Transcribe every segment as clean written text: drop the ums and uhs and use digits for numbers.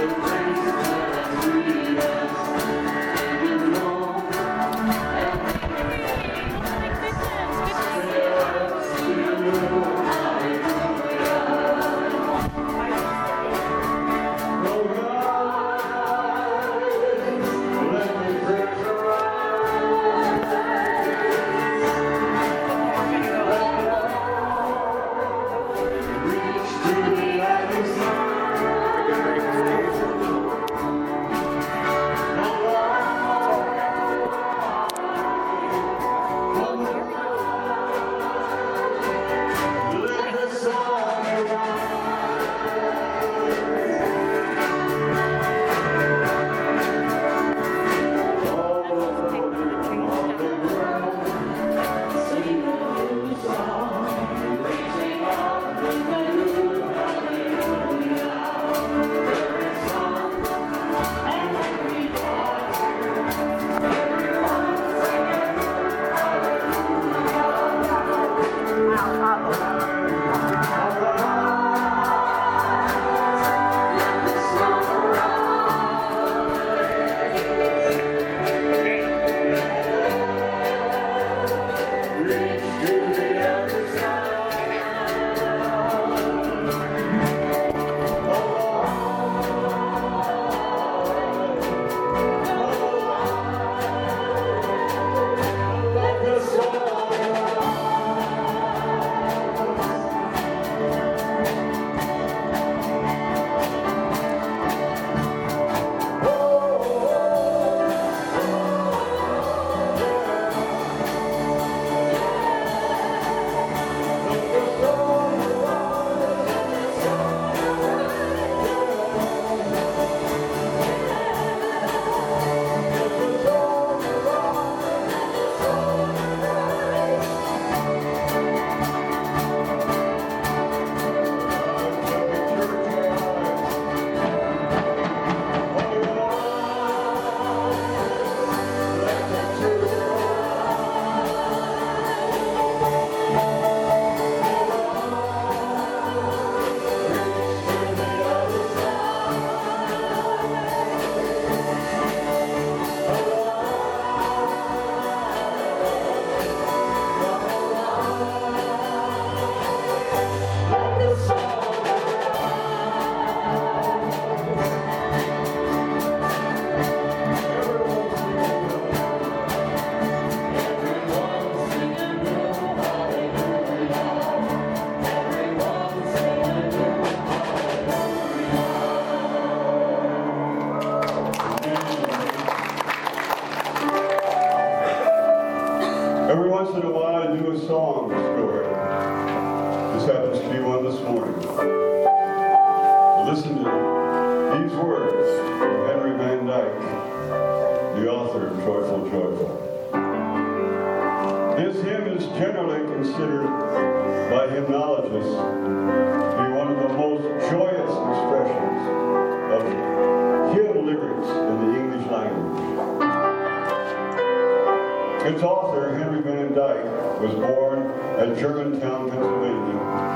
Its author, Henry Van Dyke, was born at Germantown, Pennsylvania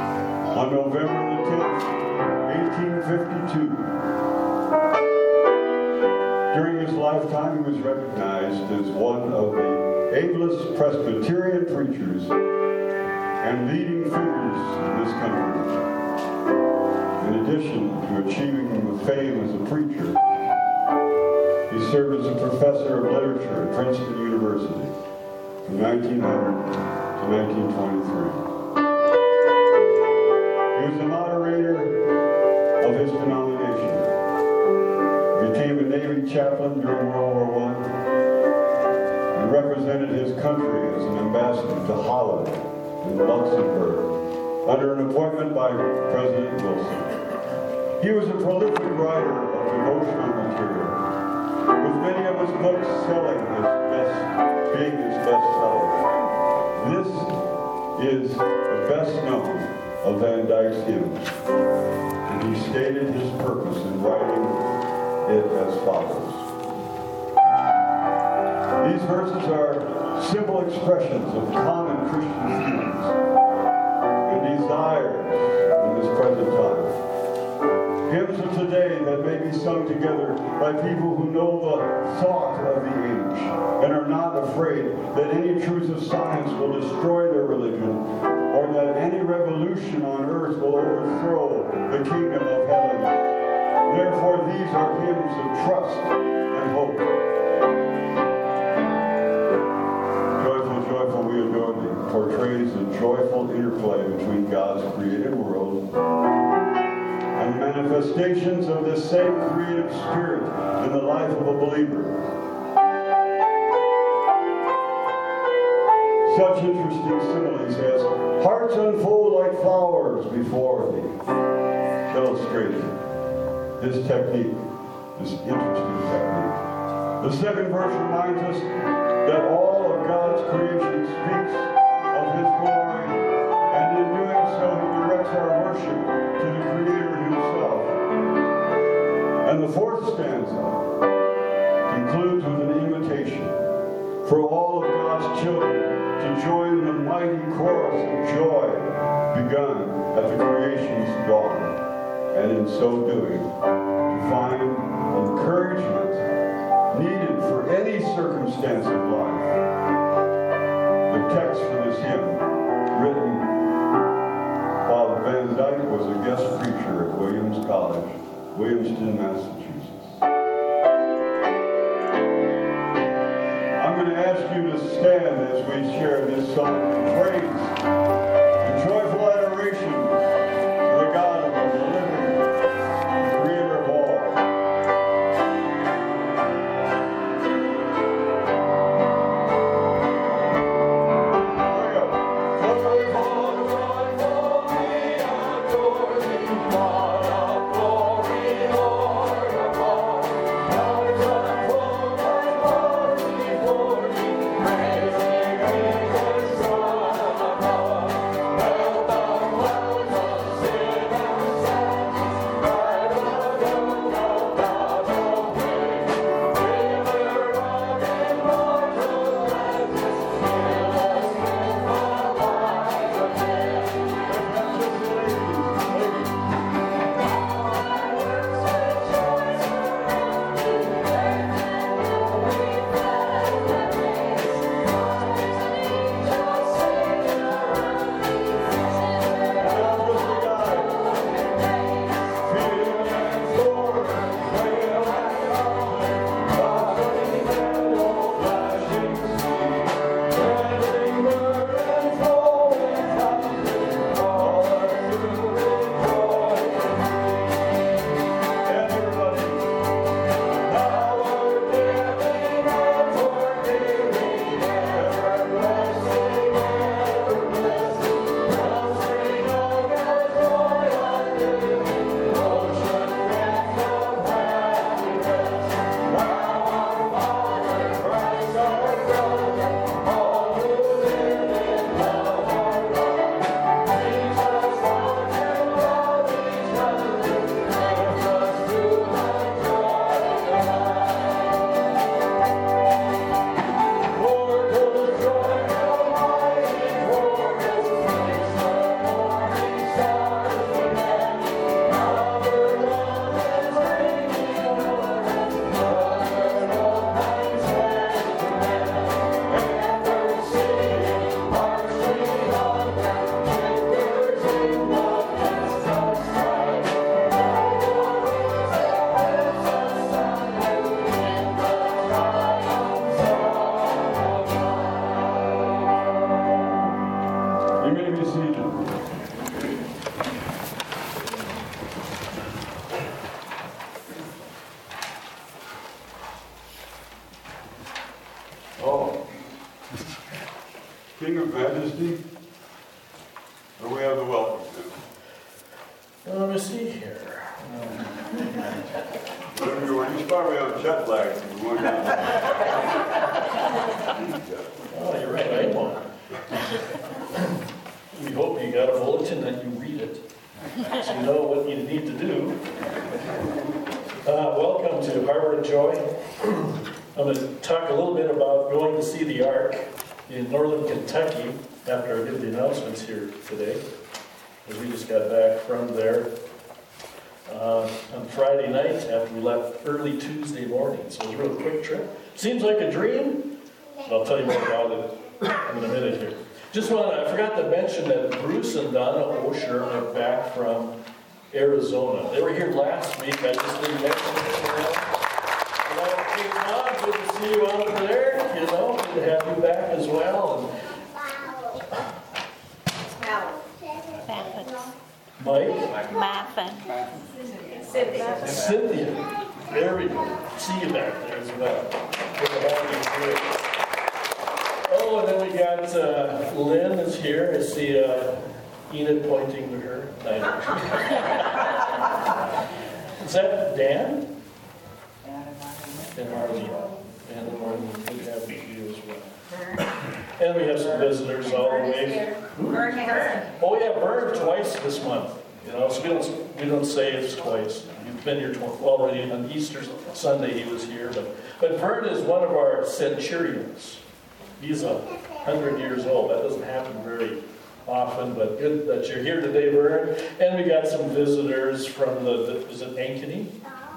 on November the 10th, 1852. During his lifetime, he was recognized as one of the ablest Presbyterian preachers and leading figures in this country. In addition to achieving fame as a preacher, he served as a professor of literature at Princeton University from 1900 to 1923. He was the moderator of his denomination, became a Navy chaplain during World War I, and represented his country as an ambassador to Holland and Luxembourg under an appointment by President Wilson. He was a prolific writer of devotional material, with many of his books being his bestsellers. This is the best known of Van Dyke's hymns, and he stated his purpose in writing it as follows. These verses are simple expressions of common Christian feelings and desires in this present time. Hymns of today today that may be sung together by people who know the thought of the age and are not afraid that any truth of science will destroy their religion or that any revolution on earth will overthrow the kingdom of heaven. Therefore, these are hymns of trust and hope. Joyful, joyful, we adore thee, portrays the joyful interplay between God's created world and the manifestations of this same creative spirit in the life of a believer. Such interesting similes as hearts unfold like flowers before thee illustrated this technique, this interesting technique. The second verse reminds us that all of God's creation speaks of his glory, and in doing so he directs our worship to the Creator himself. And the fourth stanza concludes with an invitation for all of God's children to join the mighty chorus of joy begun at the creation's dawn, and in so doing, to find encouragement needed for any circumstance of life. The text for this hymn, written while Van Dyke was a guest preacher at Williams College, Williamston, Massachusetts. I'm going to ask you to stand as we share this song of praise and joyful adoration to the God of the living, creator of all. King of Majesty, or we have the welcome to? Let me see here. Whatever you want. He's probably on jet lag. Oh, you're right, I am one. We hope you got a bulletin that you read it, so you know what you need to do. Welcome to Harbor of Joy. I'm going to talk a little bit about going to see the Ark in northern Kentucky after I give the announcements here today, as we just got back from there. on Friday night after we left early Tuesday morning. So it was a real quick trip. Seems like a dream, but I'll tell you more about it in a minute here. I forgot to mention that Bruce and Donna Osher are back from Arizona. They were here last week. I just didn't mention it to them. Hey, Mom, good to see you out over there. You know, good to have you back as well. Mike? Martha. Cynthia. There we go. See you back there as well. Good to have you here. Oh, and then we got Lynn is here. I see Enid pointing to her. Is that Dan? And Marlene. And Marlene, good to have you here as well. And we have some visitors all the way. Oh yeah, Vern twice this month. You know, so we don't say it's twice. You've been here already on Easter Sunday. He was here, but Vern is one of our centurions. He's 100 years old. That doesn't happen very often, but good that you're here today, Vern. And we got some visitors from is it Ankeny?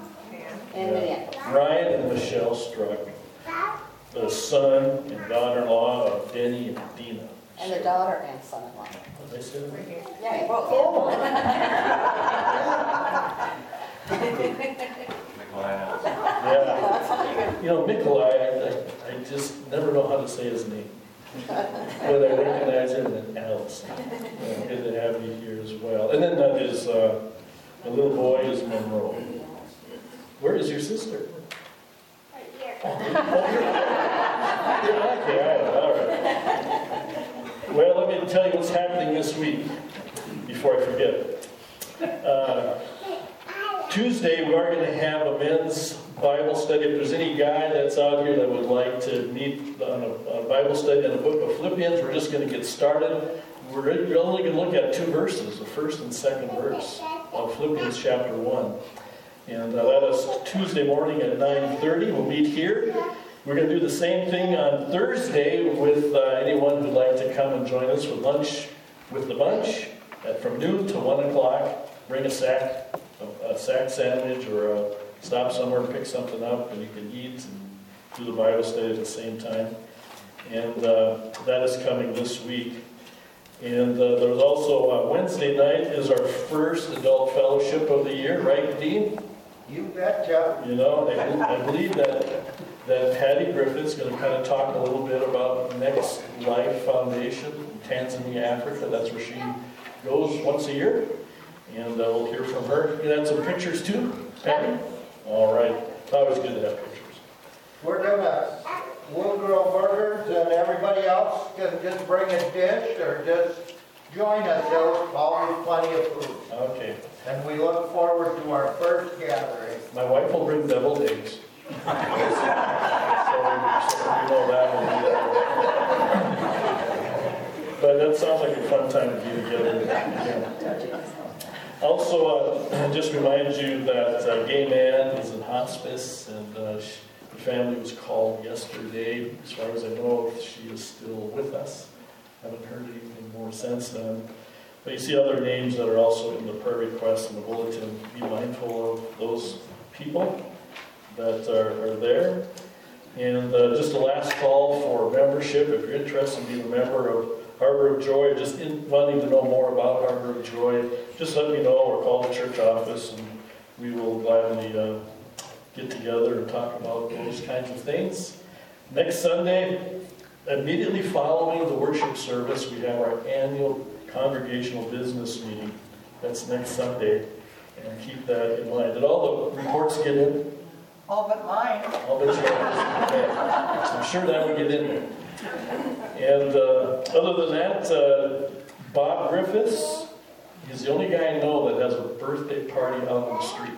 Ryan and Michelle Struck, the son and daughter-in-law of Denny and Dina. And the daughter and son-in-law. What they said? Yeah, both. Yeah. You know, Nikolai, I just never know how to say his name. But I recognize him and Alice. Good to have you here as well. And then that is, the little boy is Monroe. Where is your sister? Right here. Okay, all right. Well, let me tell you what's happening this week before I forget. Tuesday, we are going to have a men's Bible study. If there's any guy that's out here that would like to meet on a Bible study in the book of Philippians, we're just going to get started. We're only going to look at 2 verses, the first and second verse of Philippians chapter 1. And that is Tuesday morning at 9:30. We'll meet here. We're going to do the same thing on Thursday with anyone who'd like to come and join us with lunch with the bunch from noon to 1 o'clock. Bring a sack sandwich or stop somewhere and pick something up and you can eat and do the Bible study at the same time. And that is coming this week. And there's also Wednesday night is our first adult fellowship of the year, right, Dean? You betcha. You know, I believe that Patty Griffin's going to kind of talk a little bit about Next Life Foundation in Tanzania, Africa. That's where she goes once a year. And we'll hear from her. You had some pictures too, Patty? All right. It's always good to have pictures. We'll grill burgers and everybody else can just bring a dish or just join us. There's always plenty of food. Okay. And we look forward to our first gathering. My wife will bring deviled eggs. So you know that one. But that sounds like a fun time to be together. Yeah. Also, just remind you that Gay Man is in hospice, and the family was called yesterday. As far as I know, she is still with us. Haven't heard anything more since then. But you see other names that are also in the prayer requests in the bulletin. Be mindful of those people that are there. And just a last call for membership. If you're interested in being a member of Harbor of Joy, just wanting to know more about Harbor of Joy, just let me know or call the church office and we will gladly get together and talk about those kinds of things. Next Sunday, immediately following the worship service, we have our annual congregational business meeting. That's next Sunday, and keep that in mind. Did all the reports get in? All but mine. All but yours. Okay. So I'm sure that will get in there. And other than that, Bob Griffiths, he's the only guy I know that has a birthday party out on the street.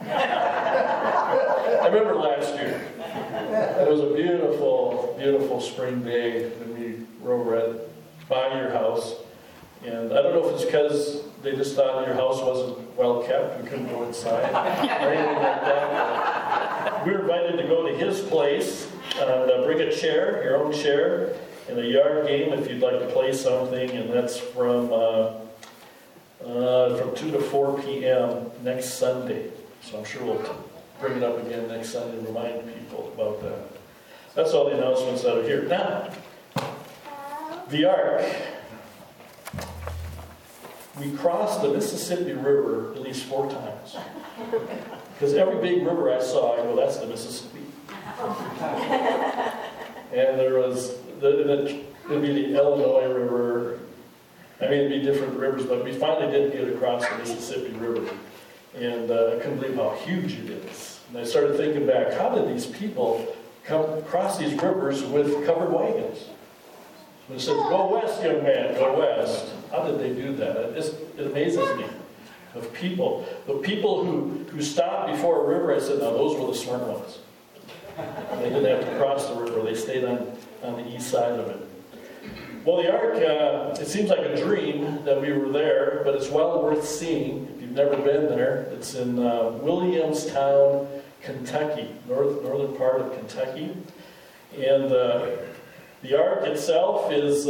I remember last year. It was a beautiful, beautiful spring day when we were over by your house. And I don't know if it's because they just thought your house wasn't well kept and couldn't go inside or anything like that. We were invited to go to his place and bring a chair, your own chair, and a yard game if you'd like to play something. And that's from from 2 to 4 p.m. next Sunday. So I'm sure we'll bring it up again next Sunday and remind people about that. That's all the announcements that are here. Now, the Ark. We crossed the Mississippi River at least 4 times. Because every big river I saw, I go, that's the Mississippi. And there was, it'd be the Illinois River. I mean, it'd be different rivers, but we finally did get across the Mississippi River. And I couldn't believe how huge it is. And I started thinking back, how did these people come across these rivers with covered wagons? When it says, go west, young man, go west. How did they do that? It amazes me. Of people. The people who stopped before a river, I said, now those were the smart ones. They didn't have to cross the river. They stayed on the east side of it. Well, the Ark, it seems like a dream that we were there, but it's well worth seeing. If you've never been there, it's in Williamstown, Kentucky, northern part of Kentucky. And the Ark itself is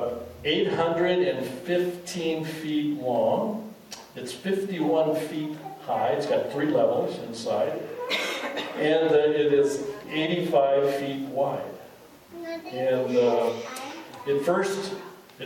815 feet long. It's 51 feet high. It's got 3 levels inside. And it is 85 feet wide. And it first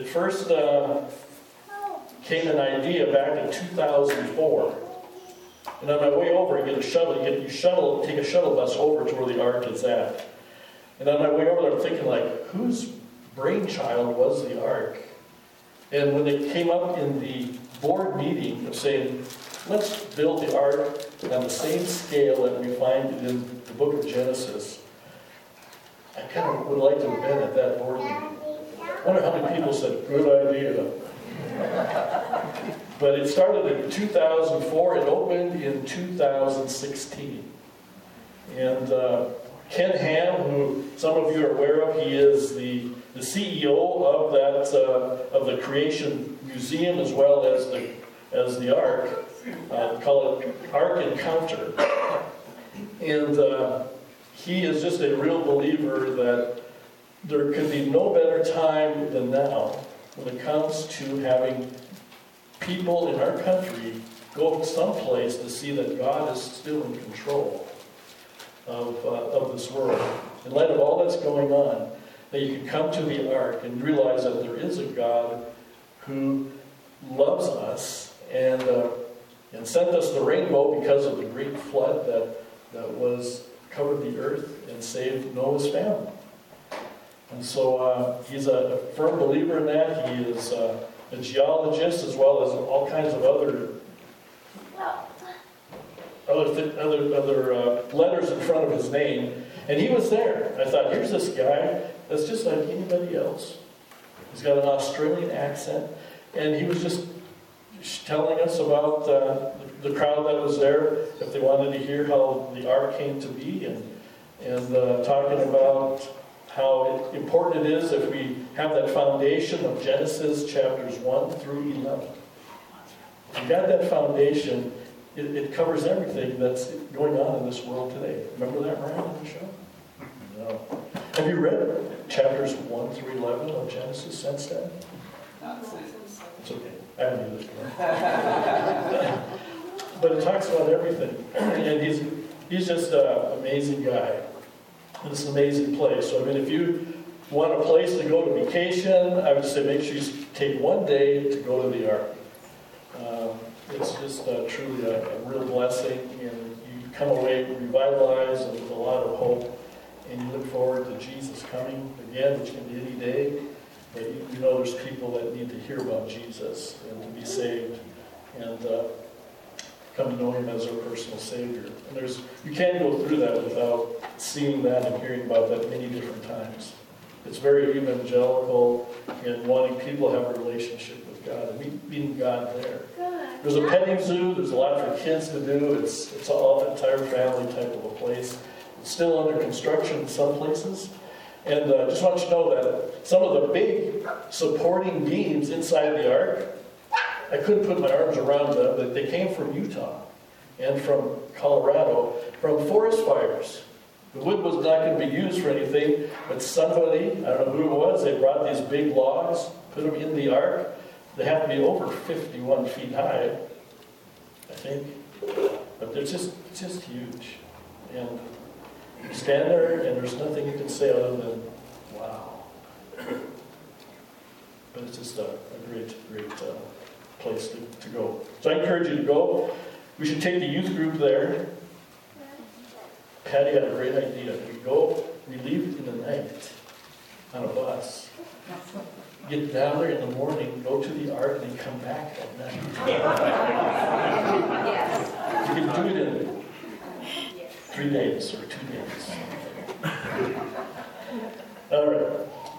came an idea back in 2004. And on my way over, I get a shuttle. Take a shuttle bus over to where the Ark is at. And on my way over there, I'm thinking, like, whose brainchild was the Ark? And when they came up in the board meeting of saying, let's build the Ark on the same scale that we find in the book of Genesis, I kind of would like to have been at that board meeting. I wonder how many people said, good idea. But it started in 2004. It opened in 2016. And Ken Ham, who some of you are aware of, he is the CEO of that of the Creation Museum as well as the Ark. Call it Ark Encounter. And he is just a real believer that there could be no better time than now when it comes to having people in our country go someplace to see that God is still in control of this world. In light of all that's going on, that you can come to the Ark and realize that there is a God who loves us and sent us the rainbow because of the great flood that was covered the earth and saved Noah's family. And so he's a firm believer in that. He is a geologist as well as all kinds of other letters in front of his name. And he was there. I thought, here's this guy that's just like anybody else. He's got an Australian accent. And he was just telling us about the crowd that was there, if they wanted to hear how the Ark came to be, and talking about how important it is if we have that foundation of Genesis chapters 1 through 11. If you got that foundation, it covers everything that's going on in this world today. Remember that, Ryan, on the show? No. Have you read chapters 1 through 11 of Genesis since then? It's okay. I haven't either. But it talks about everything. And he's just an amazing guy. And it's an amazing place. So, I mean, if you want a place to go to vacation, I would say make sure you take one day to go to the Ark. It's just truly a real blessing. And you come away revitalized and with a lot of hope. And you look forward to Jesus coming again, which can be any day. But you know there's people that need to hear about Jesus and to be saved and come to know Him as their personal Savior. And you can't go through that without seeing that and hearing about that many different times. It's very evangelical in wanting people to have a relationship with God and meeting God there. There's a petting zoo. There's a lot for kids to do. It's all an entire family type of a place. It's still under construction in some places. And I just want you to know that some of the big supporting beams inside the Ark, I couldn't put my arms around them, but they came from Utah and from Colorado, from forest fires. The wood was not going to be used for anything, but somebody, I don't know who it was, they brought these big logs, put them in the Ark, They have to be over 51 feet high, I think. But they're just huge. And you stand there and there's nothing you can say other than, wow. But it's just a great place to go. So I encourage you to go. We should take the youth group there. Patty had a great idea. We leave in the night on a bus. Get down there in the morning, go to the Ark, and then come back at night. You can do it in 3 days or 2 days. All right.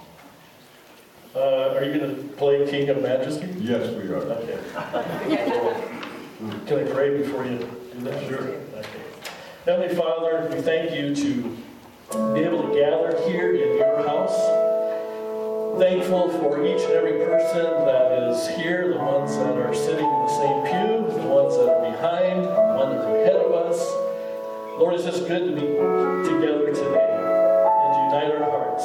Are you going to play King of Majesty? Yes, we are. Okay. Can I pray before you do that? Sure. Okay. Heavenly Father, we thank you to be able to gather here in your house. Thankful for each and every person that is here, the ones that are sitting in the same pew, the ones that are behind, the ones that are ahead of us. Lord, it's just good to be together today and to unite our hearts.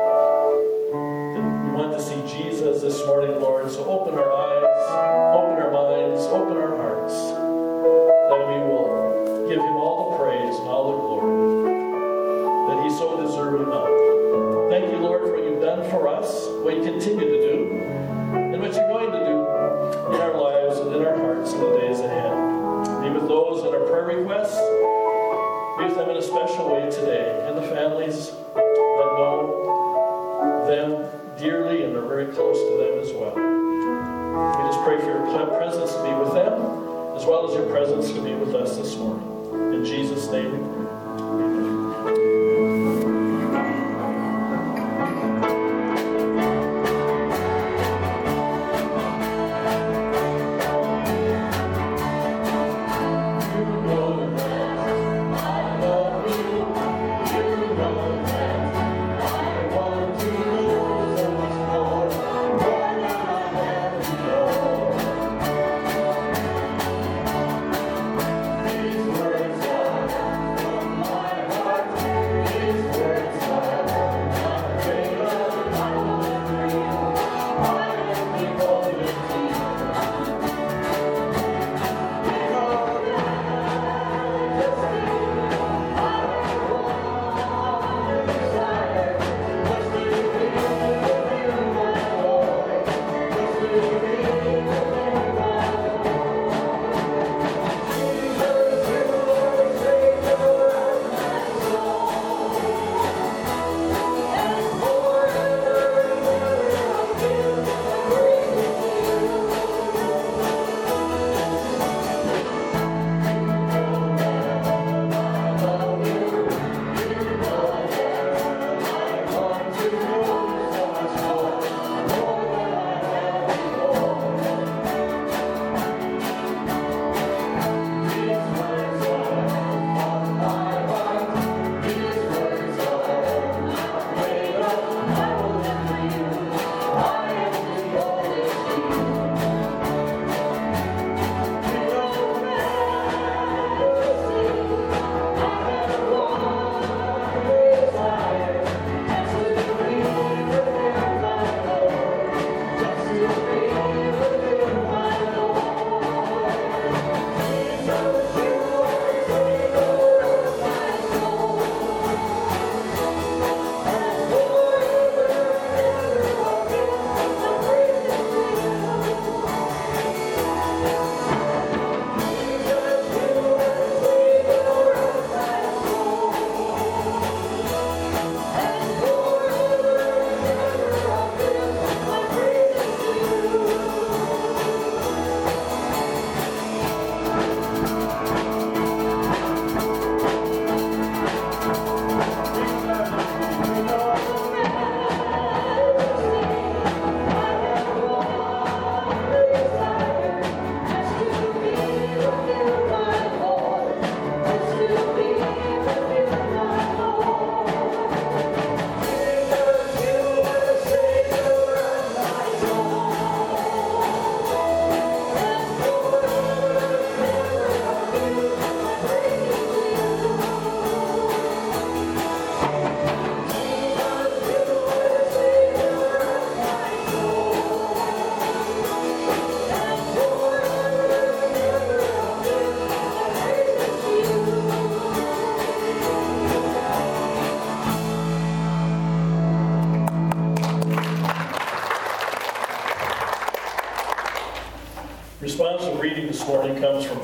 We want to see Jesus this morning, Lord, so open our eyes, open our minds, open our hearts, that we will give him all the praise and all the glory that he's so deserving of. Thank you, Lord, for what you've done for us, what you continue to do, and what you're going to do in our lives and in our hearts in the days ahead. Be with those that are prayer requests. Be with them in a special way today, and the families that know them dearly and are very close to them as well. We just pray for your presence to be with them, as well as your presence to be with us this morning. In Jesus' name we pray. These words are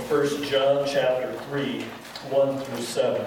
1 John chapter 3, 1 through 7.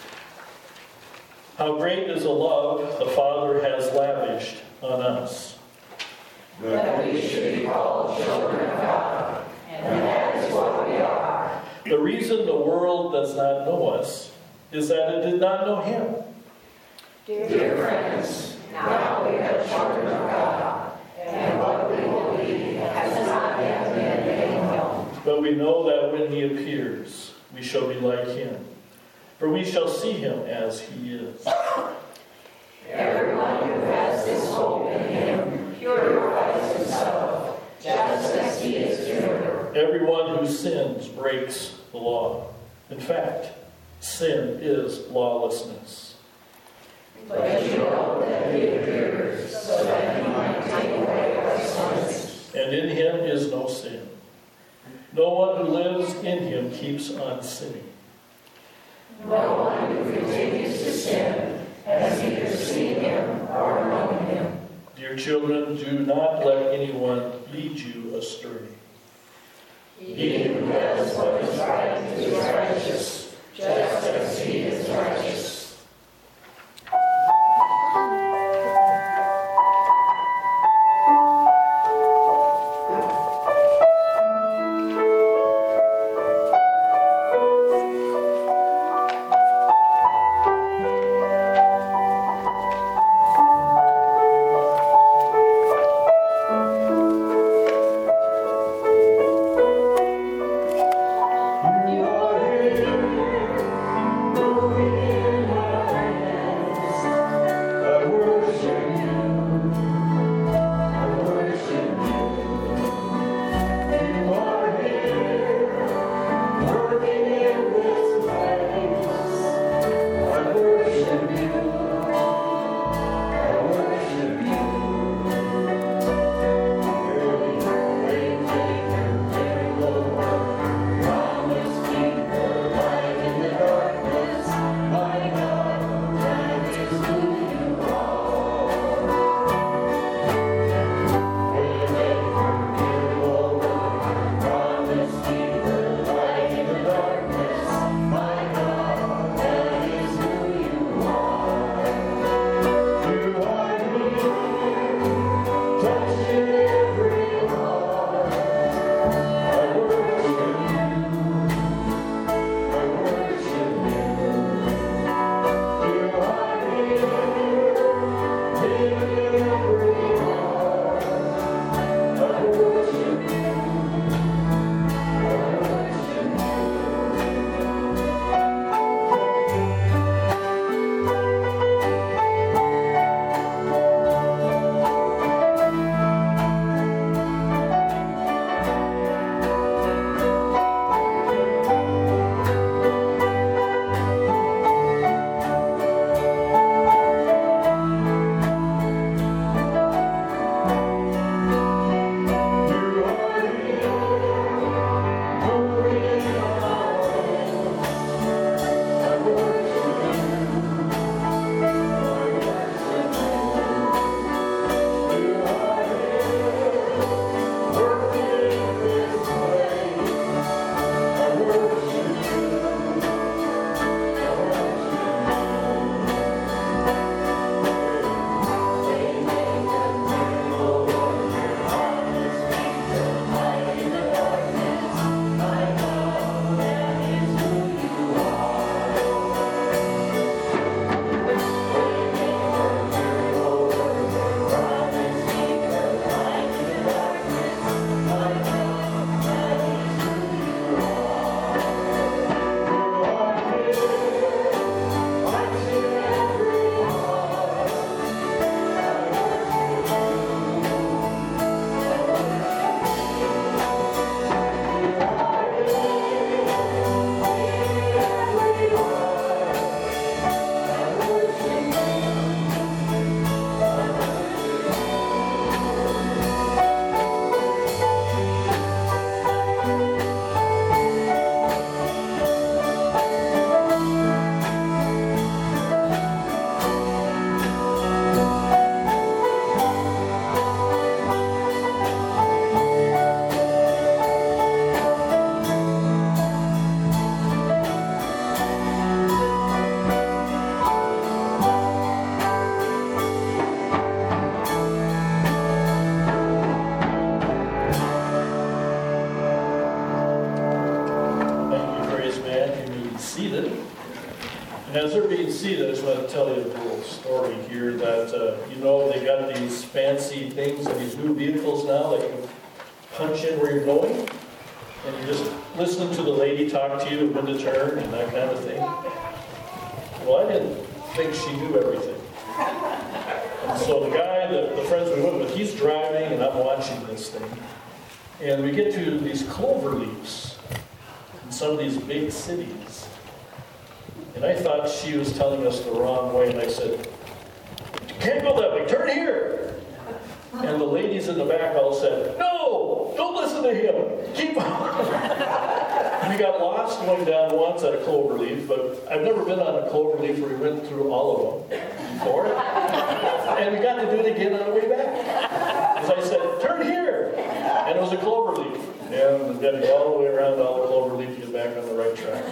How great is the love the Father has lavished on us. That We should be called children of God, and that is what we are. The reason the world does not know us is that it did not know Him. Dear friends, now we are children of God, and what we believe has not yet been made known. But we know that when He appears, we shall be like Him, for we shall see Him as He is. Everyone who has this hope in Him purifies himself, just as He is pure. Everyone who sins breaks the law. In fact, sin is lawlessness. But you know that He appears so that He might take away our sins. And in Him is no sin. No one who lives in Him keeps on sinning. No one who continues to sin has either seen Him or known Him. Dear children, do not let anyone lead you astray. He who does what is right is righteous, just as He is righteous. you are here, moving seated, I just want to tell you a little story here that, they got these fancy things and these new vehicles now that you punch in where you're going, and you just listen to the lady talk to you when to turn and that kind of thing. Well, I didn't think she knew everything. And so the guy, the friends we went with, he's driving and I'm watching this thing. And we get to these clover leaves in some of these big cities. And I thought she was telling us the wrong way, and I said, "You can't go that way, turn here." And the ladies in the back all said, "No, don't listen to him, keep on." We got lost going down once at a clover leaf, but I've never been on a clover leaf where we went through all of them before. And we got to do it again on the way back. As I said, "Turn here." And it was a clover leaf. And then go all the way around all the clover leaf to get back on the right track.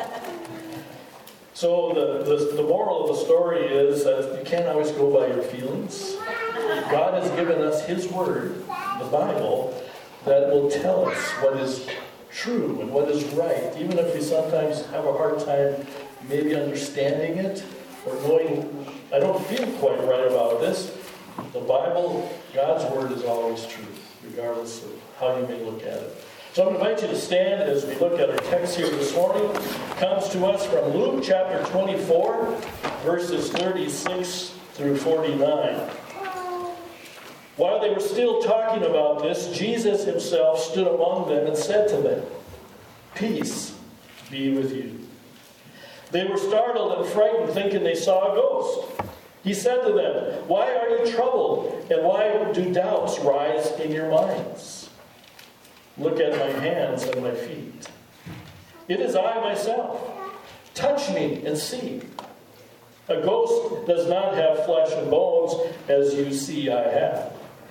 So the moral of the story is that you can't always go by your feelings. God has given us His Word, the Bible, that will tell us what is true and what is right. Even if we sometimes have a hard time maybe understanding it or knowing, I don't feel quite right about this, the Bible, God's Word is always true, regardless of how you may look at it. So I'm going to invite you to stand as we look at our text here this morning. It comes to us from Luke chapter 24, verses 36 through 49. While they were still talking about this, Jesus Himself stood among them and said to them, "Peace be with you." They were startled and frightened, thinking they saw a ghost. He said to them, "Why are you troubled, and why do doubts rise in your minds? Look at my hands and my feet. It is I myself. Touch me and see. A ghost does not have flesh and bones, as you see I have."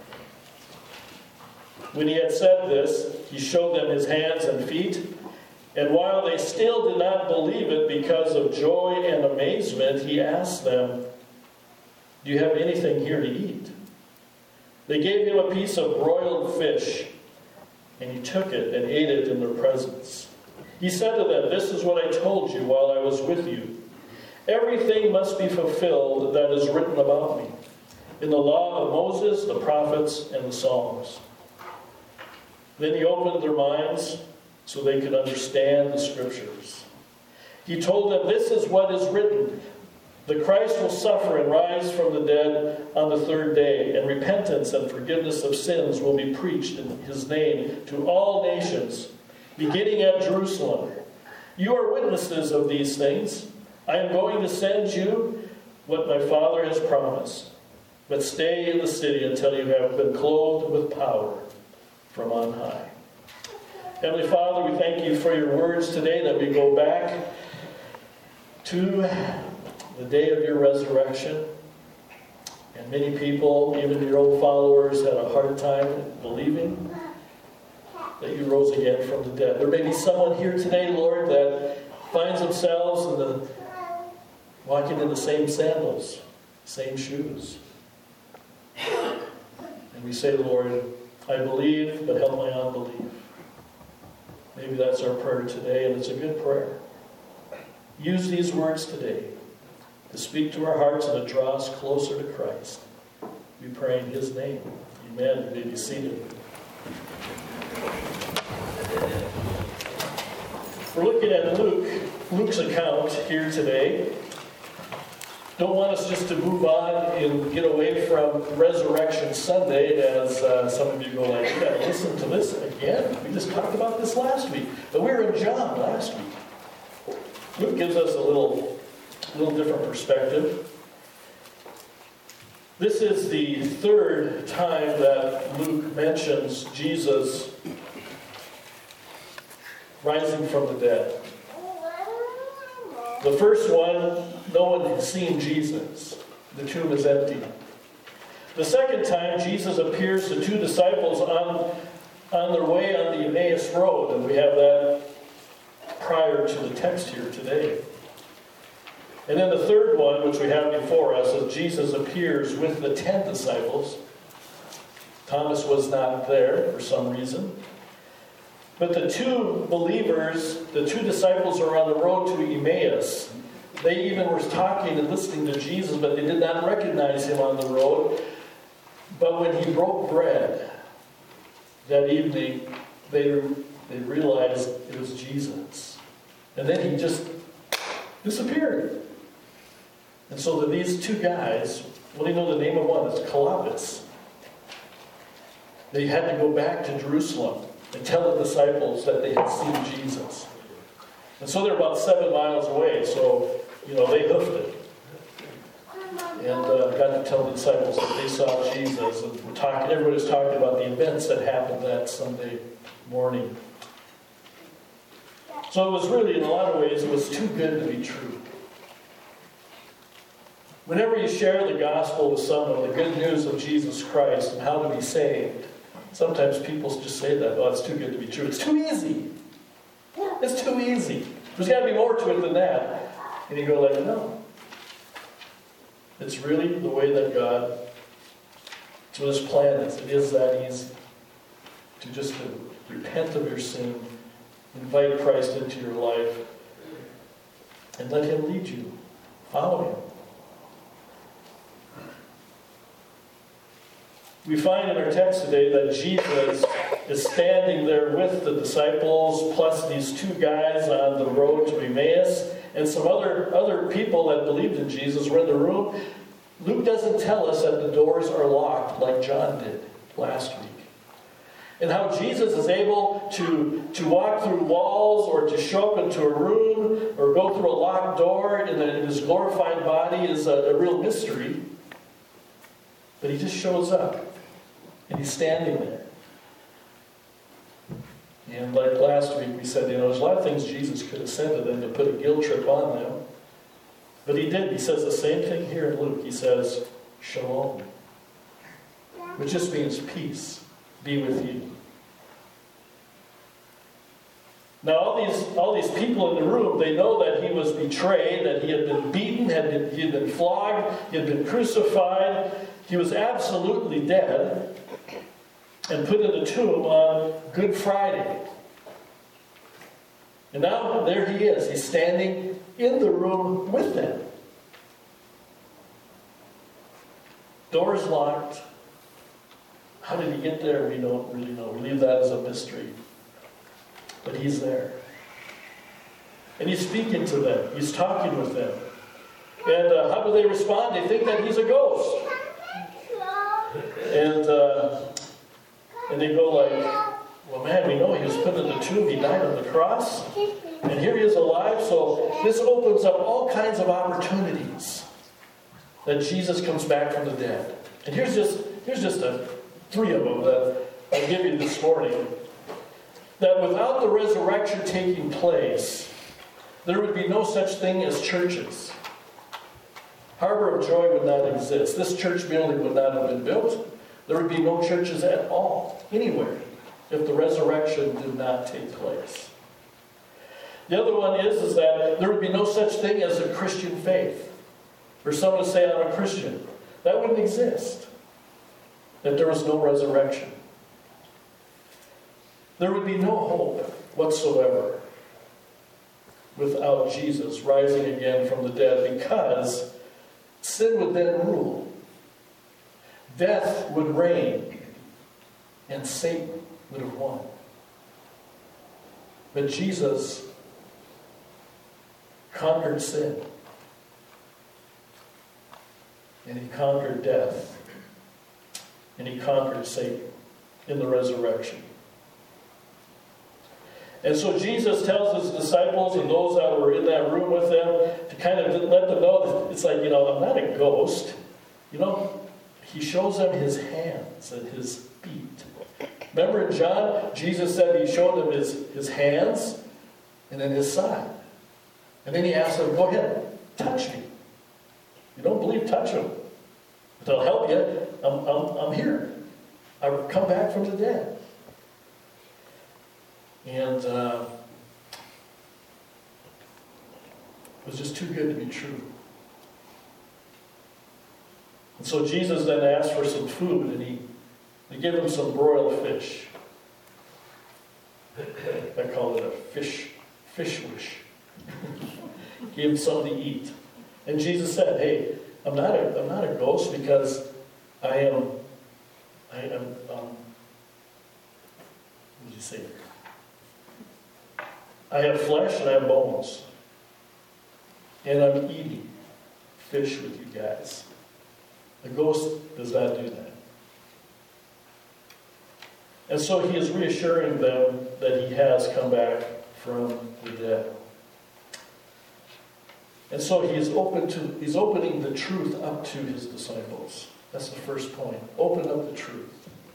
When he had said this, he showed them his hands and feet. And while they still did not believe it because of joy and amazement, he asked them, "Do you have anything here to eat?" They gave him a piece of broiled fish, and he took it and ate it in their presence. He said to them, "This is what I told you while I was with you. Everything must be fulfilled that is written about me in the law of Moses, the prophets, and the Psalms." Then he opened their minds so they could understand the Scriptures. He told them, "This is what is written. The Christ will suffer and rise from the dead on the third day, and repentance and forgiveness of sins will be preached in His name to all nations, beginning at Jerusalem. You are witnesses of these things. I am going to send you what my Father has promised. But stay in the city until you have been clothed with power from on high." Heavenly Father, we thank you for your words today, that we go back to the day of your resurrection. And many people, even your own followers, had a hard time believing that you rose again from the dead. There may be someone here today, Lord, that finds themselves walking in the same sandals, same shoes. And we say, Lord, I believe, but help my unbelief. Maybe that's our prayer today, and it's a good prayer. Use these words today to speak to our hearts and to draw us closer to Christ. We pray in His name. Amen. You may be seated. We're looking at Luke's account here today. Don't want us just to move on and get away from Resurrection Sunday, as some of you go like, "You gotta listen to this again? We just talked about this last week." But we were in John last week. Luke gives us a little different perspective. This is the third time that Luke mentions Jesus rising from the dead. The first one, no one had seen Jesus. The tomb is empty. The second time, Jesus appears to two disciples on their way on the Emmaus Road, and we have that prior to the text here today. And then the third one, which we have before us, is Jesus appears with the 10 disciples. Thomas was not there for some reason. But the two believers, the two disciples, are on the road to Emmaus. They even were talking and listening to Jesus, but they did not recognize him on the road. But when he broke bread that evening, they realized it was Jesus. And then he just disappeared. And so that these two guys, well, you know the name of one? It's Cleopas. They had to go back to Jerusalem and tell the disciples that they had seen Jesus. And so they're about 7 miles away, so, they hoofed it. And got to tell the disciples that they saw Jesus. And everybody was talking about the events that happened that Sunday morning. So it was really, in a lot of ways, it was too good to be true. Whenever you share the gospel with someone, the good news of Jesus Christ and how to be saved, sometimes people just say that, oh, it's too good to be true. It's too easy. It's too easy. There's got to be more to it than that. And you go like, no. It's really the way that God, it's what His plan is. It is that easy. To just repent of your sin, invite Christ into your life, and let Him lead you. Follow Him. We find in our text today that Jesus is standing there with the disciples, plus these two guys on the road to Emmaus, and some other people that believed in Jesus were in the room. Luke doesn't tell us that the doors are locked like John did last week. And how Jesus is able to walk through walls or to show up into a room or go through a locked door in His glorified body is a real mystery. But He just shows up. And He's standing there. And like last week we said, there's a lot of things Jesus could have said to them to put a guilt trip on them. But He didn't. He says the same thing here in Luke. He says, Shalom. Which just means peace be with you. Now all these people in the room, they know that He was betrayed, that He had been beaten, He had been flogged, He had been crucified. He was absolutely dead and put in a tomb on Good Friday. And now there He is. He's standing in the room with them. Doors locked. How did He get there? We don't really know. We leave that as a mystery. But He's there. And He's speaking to them. He's talking with them. And how do they respond? They think that He's a ghost. And they go like, well, man, we know He was put in the tomb. He died on the cross. And here He is alive. So this opens up all kinds of opportunities that Jesus comes back from the dead. And here's just 3 of them that I'll give you this morning. That without the resurrection taking place, there would be no such thing as churches. Harbor of Joy would not exist. This church building would not have been built. There would be no churches at all, anywhere, if the resurrection did not take place. The other one is that there would be no such thing as a Christian faith. For someone to say, I'm a Christian. That wouldn't exist if there was no resurrection. There would be no hope whatsoever without Jesus rising again from the dead, because sin would then rule. Death would reign, and Satan would have won. But Jesus conquered sin, and He conquered death, and He conquered Satan in the resurrection. And so Jesus tells His disciples and those that were in that room with them to kind of let them know that it's like, I'm not a ghost. He shows them His hands and His feet. Remember in John, Jesus said He showed them His hands and then His side. And then He asked them, go ahead, touch me. You don't believe, touch Him. If they'll help you, I'm here. I've come back from the dead. And it was just too good to be true. And so Jesus then asked for some food, and He gave them some broiled fish. I call it a fish wish. gave him something to eat. And Jesus said, hey, I'm not a ghost because I am, what did you say? I have flesh and I have bones. And I'm eating fish with you guys. A ghost does not do that. And so he is reassuring them that he has come back from the dead. And so he's opening the truth up to his disciples. That's the first point. Open up the truth.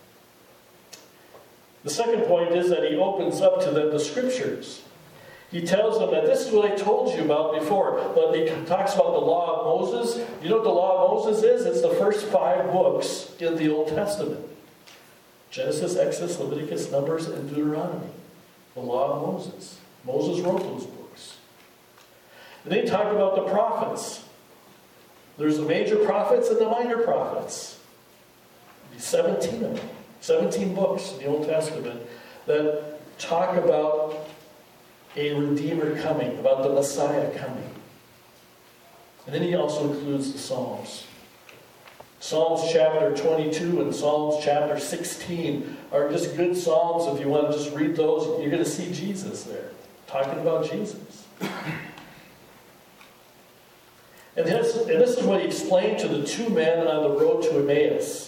The second point is that he opens up to them the scriptures. He tells them that this is what I told you about before. But he talks about the law of Moses. You know what the law of Moses is? It's the first 5 books in the Old Testament. Genesis, Exodus, Leviticus, Numbers, and Deuteronomy. The law of Moses. Moses wrote those books. And they talk about the prophets. There's the major prophets and the minor prophets. 17 of them. 17 books in the Old Testament that talk about a Redeemer coming, about the Messiah coming. And then he also includes the Psalms. Psalms chapter 22 and Psalms chapter 16 are just good Psalms. If you want to just read those, you're going to see Jesus there, talking about Jesus. And this is what he explained to the 2 men on the road to Emmaus.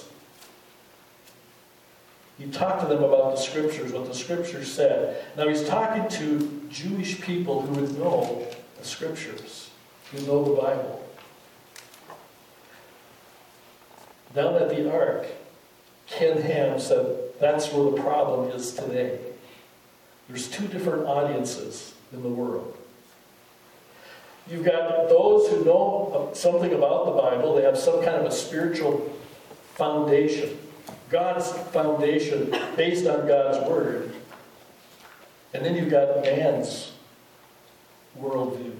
He talked to them about the scriptures, what the scriptures said. Now he's talking to Jewish people who would know the scriptures, who know the Bible. Down at the Ark, Ken Ham said that's where the problem is today. There's 2 different audiences in the world. You've got those who know something about the Bible. They have some kind of a spiritual foundation. God's foundation based on God's Word. And then you've got man's worldview.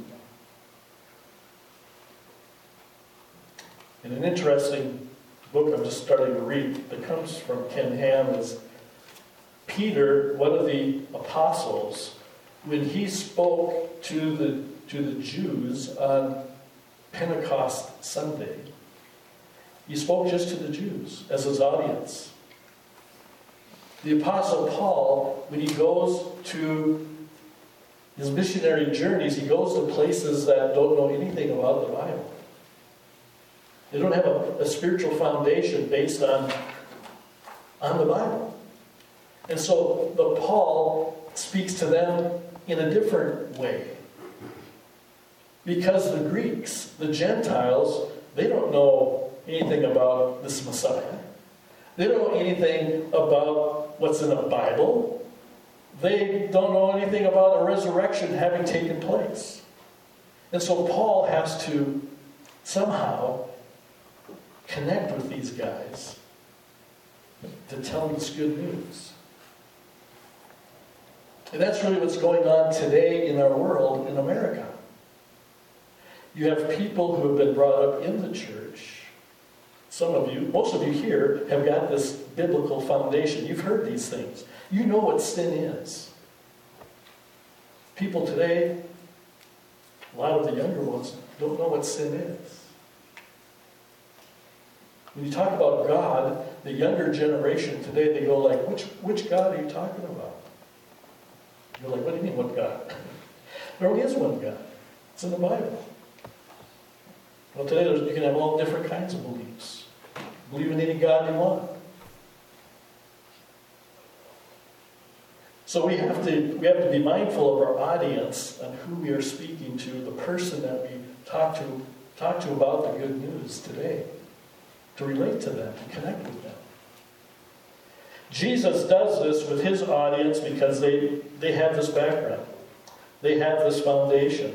And an interesting book I'm just starting to read that comes from Ken Ham is Peter, one of the apostles, when he spoke to the Jews on Pentecost Sunday. He spoke just to the Jews as his audience. The Apostle Paul, when he goes to his missionary journeys, he goes to places that don't know anything about the Bible. They don't have a spiritual foundation based on the Bible. And so Paul speaks to them in a different way. Because the Greeks, the Gentiles, they don't know anything about this Messiah. They don't know anything about what's in the Bible. They don't know anything about a resurrection having taken place. And so Paul has to somehow connect with these guys to tell them this good news. And that's really what's going on today in our world, in America. You have people who have been brought up in the church. Some of you, most of you here, have got this biblical foundation. You've heard these things. You know what sin is. People today, a lot of the younger ones, don't know what sin is. When you talk about God, the younger generation today, they go like, which God are you talking about? You're like, what do you mean, what God? There only is one God. It's in the Bible. Well, today you can have all different kinds of beliefs. Believe in any God you want. So we have to be mindful of our audience and who we are speaking to, the person that we talk to about the good news today, to relate to them, to connect with them. Jesus does this with his audience because they have this background. They have this foundation.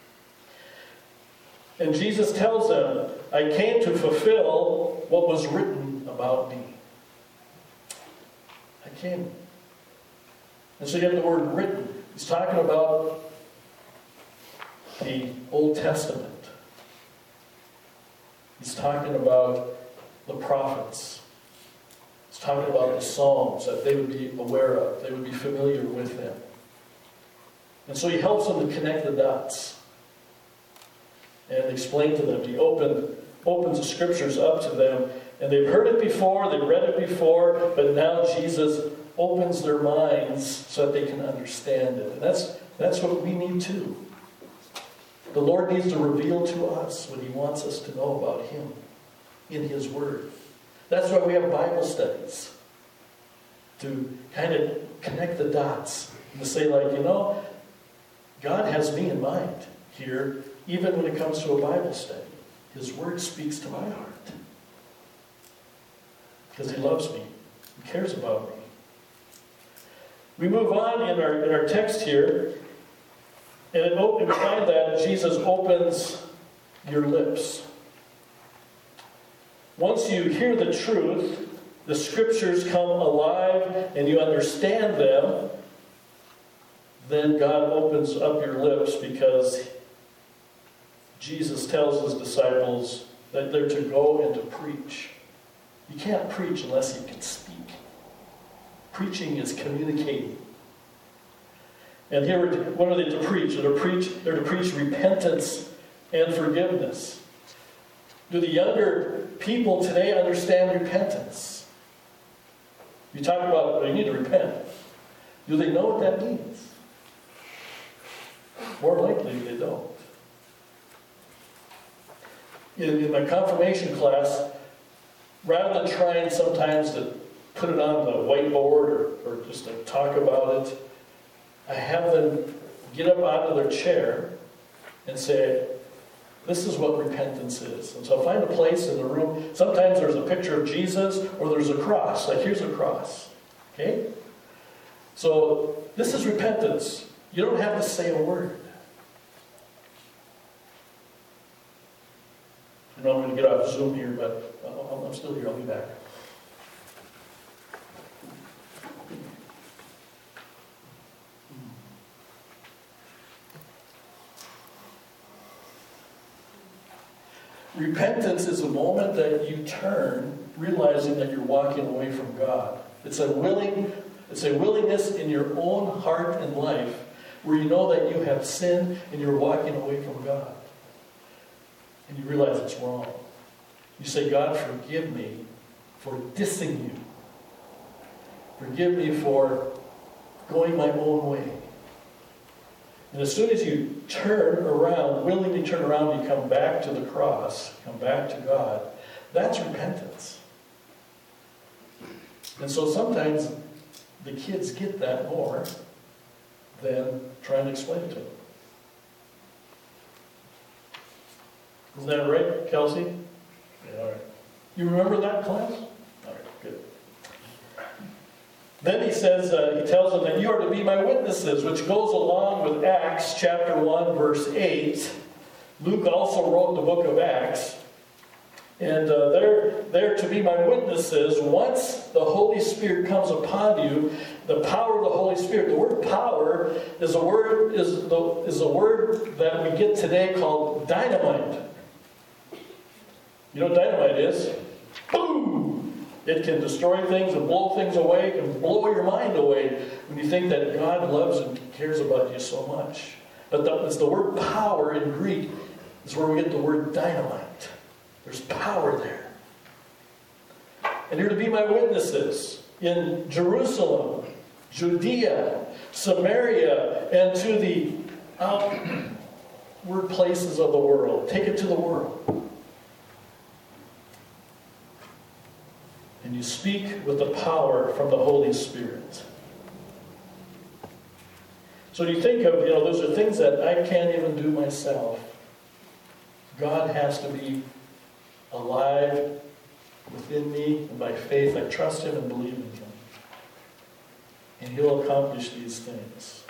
And Jesus tells them, I came to fulfill what was written about me. I came. And so you have the word written. He's talking about the Old Testament. He's talking about the prophets. He's talking about the Psalms that they would be aware of. They would be familiar with them. And so he helps them to connect the dots. and explain to them. He opens the scriptures up to them, and they've heard it before, they've read it before, but now Jesus opens their minds so that they can understand it. And that's what we need too. The Lord needs to reveal to us what He wants us to know about Him in His Word. That's why we have Bible studies, to kind of connect the dots, and to say, like, God has me in mind here, even when it comes to a Bible study. His Word speaks to my heart. Because He loves me. He cares about me. We move on in our text here, and we find that Jesus opens your lips. Once you hear the truth, the scriptures come alive, and you understand them, then God opens up your lips, because Jesus tells His disciples that they're to go and to preach. You can't preach unless you can speak. Preaching is communicating. And here, what are they to preach? They're to preach repentance and forgiveness. Do the younger people today understand repentance? You talk about, you need to repent. Do they know what that means? More likely they don't. In my confirmation class, rather than trying sometimes to put it on the whiteboard or just to talk about it, I have them get up out of their chair and say, this is what repentance is. And so I find a place in the room. Sometimes there's a picture of Jesus or there's a cross. Like, here's a cross. Okay? So this is repentance. You don't have to say a word. I know I'm going to get off Zoom here, but I'm still here. I'll be back. Repentance is a moment that you turn, realizing that you're walking away from God. It's a willingness in your own heart and life where you know that you have sinned and you're walking away from God. And you realize it's wrong. You say, God, forgive me for dissing you. Forgive me for going my own way. And as soon as you turn around, willingly turn around, you come back to the cross, come back to God, that's repentance. And so sometimes the kids get that more than trying to explain it to them. Isn't that right, Kelsey? Yeah, all right. You remember that class? All right, good. Then he says, he tells them that you are to be my witnesses, which goes along with Acts chapter 1, verse 8. Luke also wrote the book of Acts. And they're to be my witnesses once the Holy Spirit comes upon you. The power of the Holy Spirit. The word power is a word that we get today called dynamite. You know what dynamite is? Boom! It can destroy things and blow things away. It can blow your mind away when you think that God loves and cares about you so much. But it's the word power in Greek is where we get the word dynamite. There's power there. And you're to be my witnesses in Jerusalem, Judea, Samaria, and to the outward places of the world. Take it to the world. And you speak with the power from the Holy Spirit. So you think of, those are things that I can't even do myself. God has to be alive within me, and by faith I trust Him and believe in Him. And He'll accomplish these things.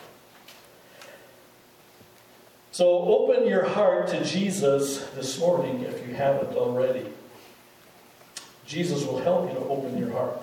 So open your heart to Jesus this morning if you haven't already. Jesus will help you to open your heart.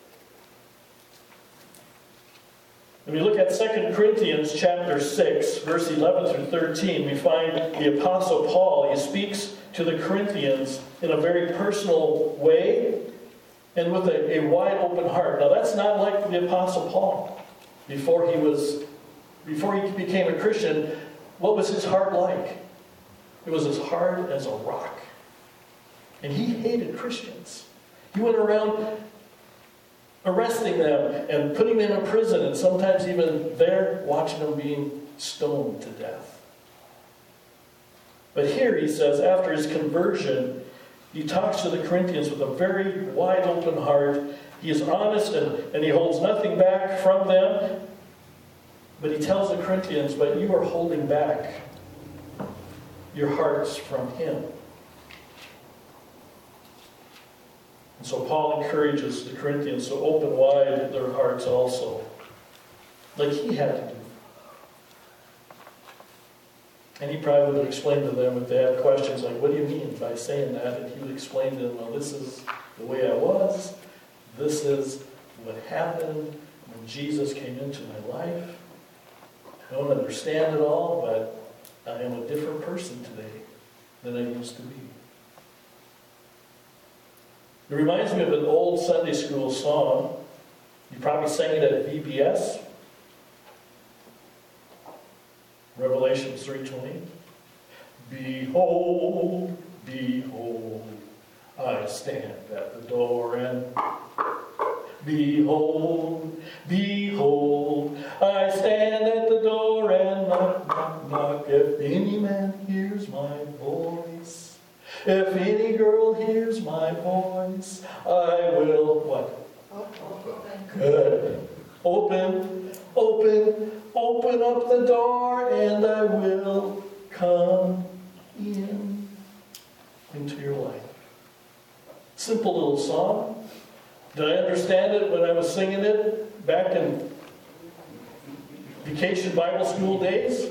When we look at 2 Corinthians chapter 6, verse 11 through 13, we find the Apostle Paul. He speaks to the Corinthians in a very personal way and with a wide open heart. Now that's not like the Apostle Paul. Before he became a Christian, what was his heart like? It was as hard as a rock. And he hated Christians. He went around arresting them and putting them in prison, and sometimes even there watching them being stoned to death. But here he says, after his conversion, he talks to the Corinthians with a very wide open heart. He is honest and he holds nothing back from them. But he tells the Corinthians, but you are holding back your hearts from him. And so Paul encourages the Corinthians to open wide their hearts also, like he had to do. And he probably would have explained to them if they had questions like, what do you mean by saying that? And he would explain to them, well, this is the way I was. This is what happened when Jesus came into my life. I don't understand it all, but I am a different person today than I used to be. It reminds me of an old Sunday school song. You probably sang it at VBS. Revelation 3:20. Behold, behold, I stand at the door and behold, behold, I stand at the door and knock, knock, knock. If any man hears my voice, if any girl hears my voice, I will what? Good. Open up the door and I will come into your life. Simple little song. Did I understand it when I was singing it back in vacation Bible school days?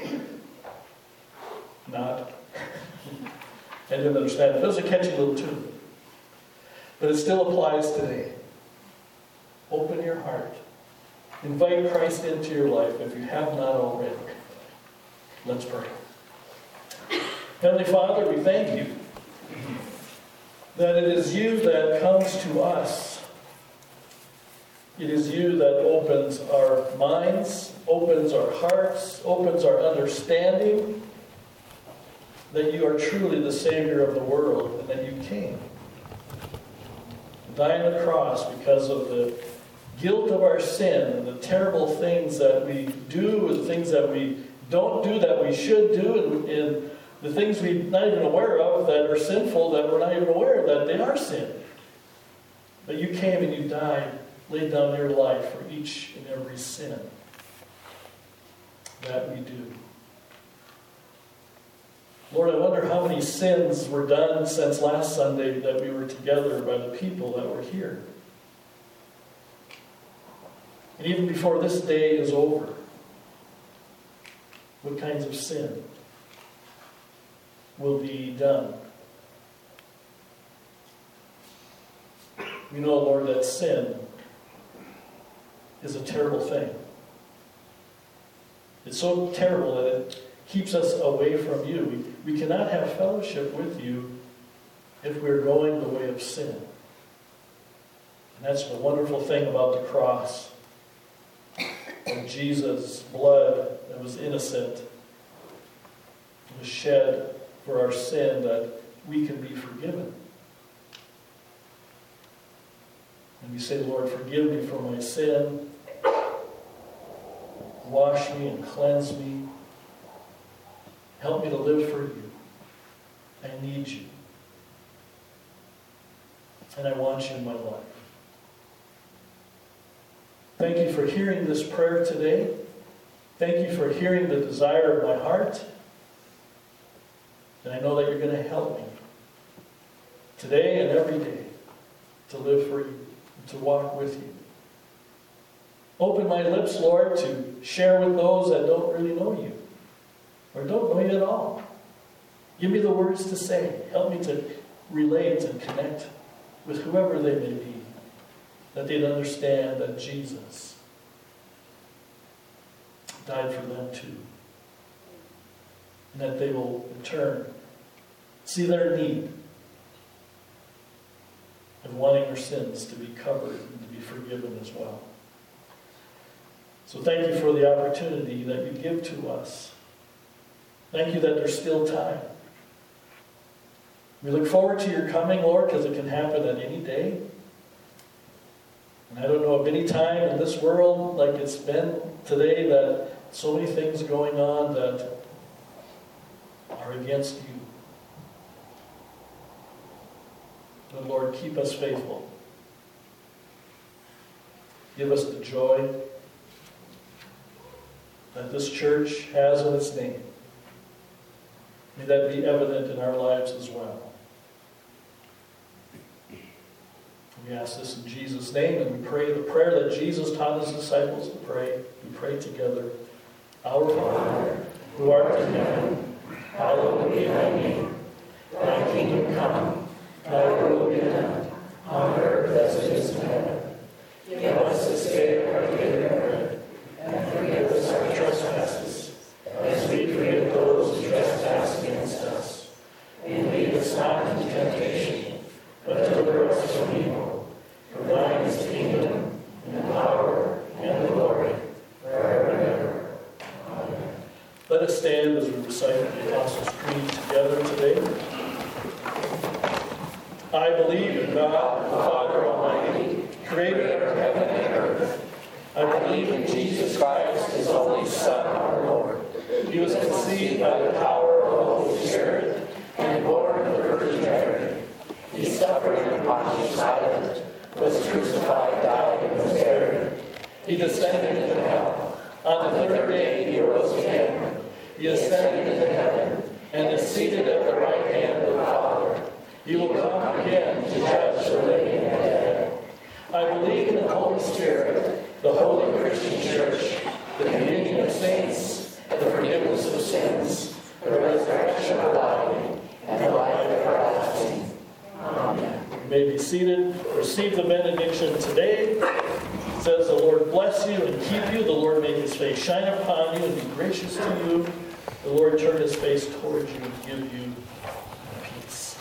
Not. I didn't understand it. It was a catchy little tune. But it still applies today. Open your heart. Invite Christ into your life if you have not already. Let's pray. Heavenly Father, we thank you that it is you that comes to us. It is you that opens our minds, opens our hearts, opens our understanding, that you are truly the Savior of the world and that you came. Die on the cross because of the guilt of our sin and the terrible things that we do and things that we don't do that we should do, and the things we're not even aware of that are sinful, that we're not even aware that they are sin. But you came and you died, laid down your life for each and every sin that we do. Lord, I wonder how many sins were done since last Sunday that we were together by the people that were here. And even before this day is over, what kinds of sin will be done? We know, Lord, that sin is a terrible thing. It's so terrible that it keeps us away from you. We cannot have fellowship with you if we're going the way of sin. And that's the wonderful thing about the cross. And Jesus' blood that was innocent was shed for our sin, that we can be forgiven. And we say, Lord, forgive me for my sin. Wash me and cleanse me. Help me to live for you. I need you. And I want you in my life. Thank you for hearing this prayer today. Thank you for hearing the desire of my heart. And I know that you're going to help me today and every day to live for you, to walk with you. Open my lips, Lord, to share with those that don't really know you or don't know you at all. Give me the words to say. Help me to relate and connect with whoever they may be, that they'd understand that Jesus died for them too, and that they will in turn see their need of wanting their sins to be covered and to be forgiven as well. So thank you for the opportunity that you give to us. Thank you that there's still time. We look forward to your coming, Lord, because it can happen at any day. And I don't know of any time in this world like it's been today that so many things going on that are against you. But Lord, keep us faithful. Give us the joy that this church has in its name. May that be evident in our lives as well. We ask this in Jesus' name, and we pray the prayer that Jesus taught his disciples to pray. We pray together. Our Father, who art in heaven, hallowed be thy name. Thy kingdom come, thy will be done, on earth as it is in heaven. Give us this day our daily bread, and forgive us our trespasses, as we forgive those who trespass against us. And lead us not into temptation, but deliver us from evil. For thine is the kingdom, and the power, and the glory, forever and ever. Amen. Let us stand as we recite the Apostles' Creed together today. I believe in God, the Father Almighty, creator of heaven and earth. I believe in Jesus Christ, his only Son, our Lord. He was conceived by the power of the Holy Spirit and born of the Virgin Mary. He suffered in Pontius Pilate, was crucified, died, and was buried. He descended into hell. On the third day he rose again. He ascended into heaven and is seated at the right hand of the Father. He will come again to judge the living and the dead. I believe in the Holy Spirit, the holy Christian Church, the communion of saints, the forgiveness of sins, the resurrection of the body, and the life everlasting. Amen. You may be seated. Receive the benediction today. It says, the Lord bless you and keep you. The Lord make his face shine upon you and be gracious to you. The Lord turn his face towards you and give you peace.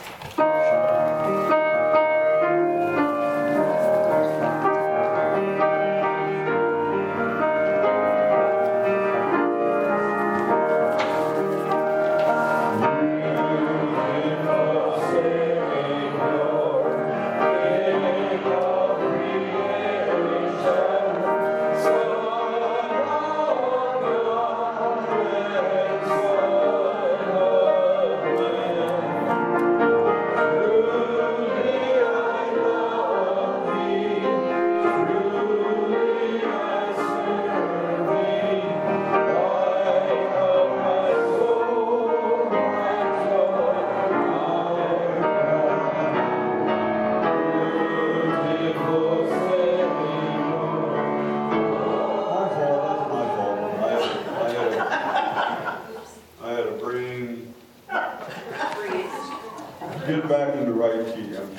Get back in the right key, I'm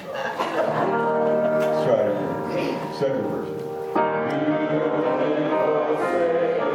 sorry. Let's try it again. Second verse.